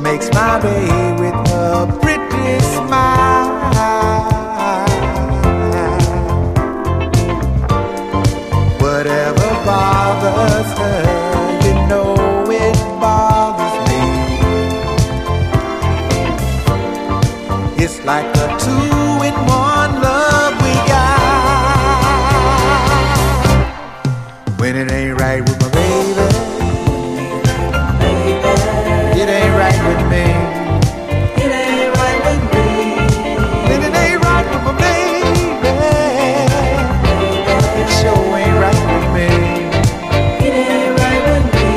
makes my day with a pretty smile. Whatever bothers her, you know it bothers me. It's like a two-in-one love we got. When it ain't right with my baby, it ain't right with me. It ain't right with me. When it ain't right with my baby, it sure ain't right with me. It ain't right with me.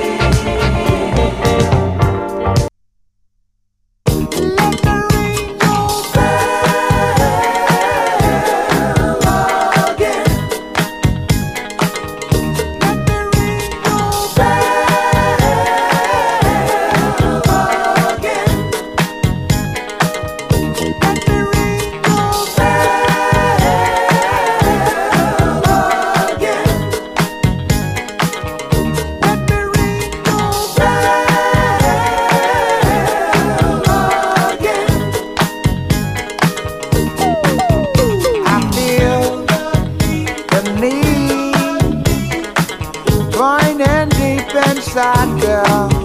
Let the rain go Bell again. let the rain go Bell again. let the rain go Bell again. let the rain go I feel the need, growing in deep inside, girl.